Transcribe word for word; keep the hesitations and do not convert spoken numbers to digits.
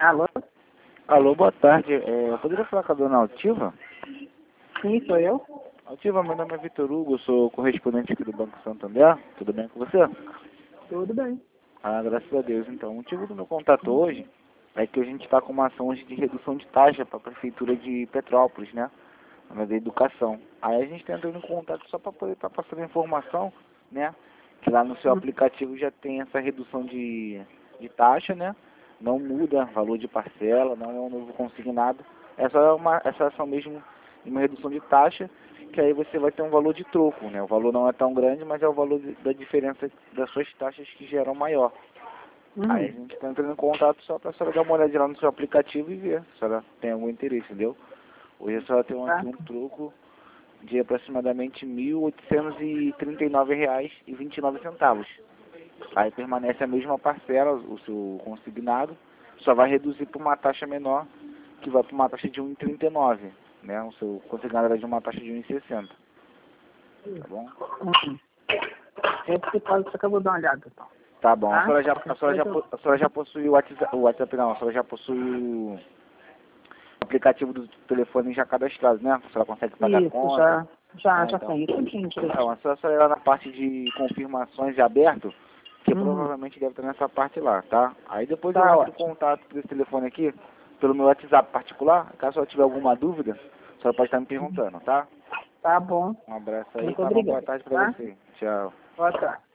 Alô? Alô, boa tarde. É, eu poderia falar com a dona Altiva? Sim, sou eu. Altiva, meu nome é Vitor Hugo, eu sou correspondente aqui do Banco Santander. Tudo bem com você? Tudo bem. Ah, graças a Deus. Então, o motivo do meu contato hoje é que a gente está com uma ação hoje de redução de taxa para a Prefeitura de Petrópolis, né? Na área da educação. Aí a gente está entrando em contato só para poder estar passando a informação, né? Que lá no seu Hum. aplicativo já tem essa redução de, de taxa, né? Não muda valor de parcela, não é um novo consignado. É só uma, essa ação mesmo de uma redução de taxa, que aí você vai ter um valor de troco, né? O valor não é tão grande, mas é o valor de, da diferença das suas taxas que geram maior. Aí a Uhum. gente está entrando em contato só para a senhora dar uma olhadinha lá no seu aplicativo e ver se a senhora tem algum interesse, entendeu? Hoje a senhora tem um, Tá. aqui um troco de aproximadamente mil oitocentos e trinta e nove reais e vinte e nove centavos. Aí permanece a mesma parcela, o seu consignado, só vai reduzir para uma taxa menor, que vai para uma taxa de um vírgula trinta e nove, né? O seu consignado era de uma taxa de um vírgula sessenta, tá bom? Uhum. É que pode, só que eu vou dar uma olhada, então. Tá bom. A Tá? senhora já, a senhora já, po- a senhora já possui o WhatsApp, o WhatsApp não, a senhora já possui o aplicativo do telefone já cadastrado, né? A senhora consegue pagar a Isso, conta. já, já, Ah, já então. tem. Tudinho, Então, direitinho. é só você ir lá na parte de confirmações de aberto, que Uhum. provavelmente deve estar nessa parte lá, tá? Aí depois eu Tá entro em ótimo. contato por esse telefone aqui, pelo meu WhatsApp particular. Caso eu tiver alguma dúvida, a senhora pode estar me Uhum. perguntando, tá? Tá bom. Um abraço aí, Muito tá? Uma boa obrigado, tarde pra tá? você. Tchau. Boa tarde.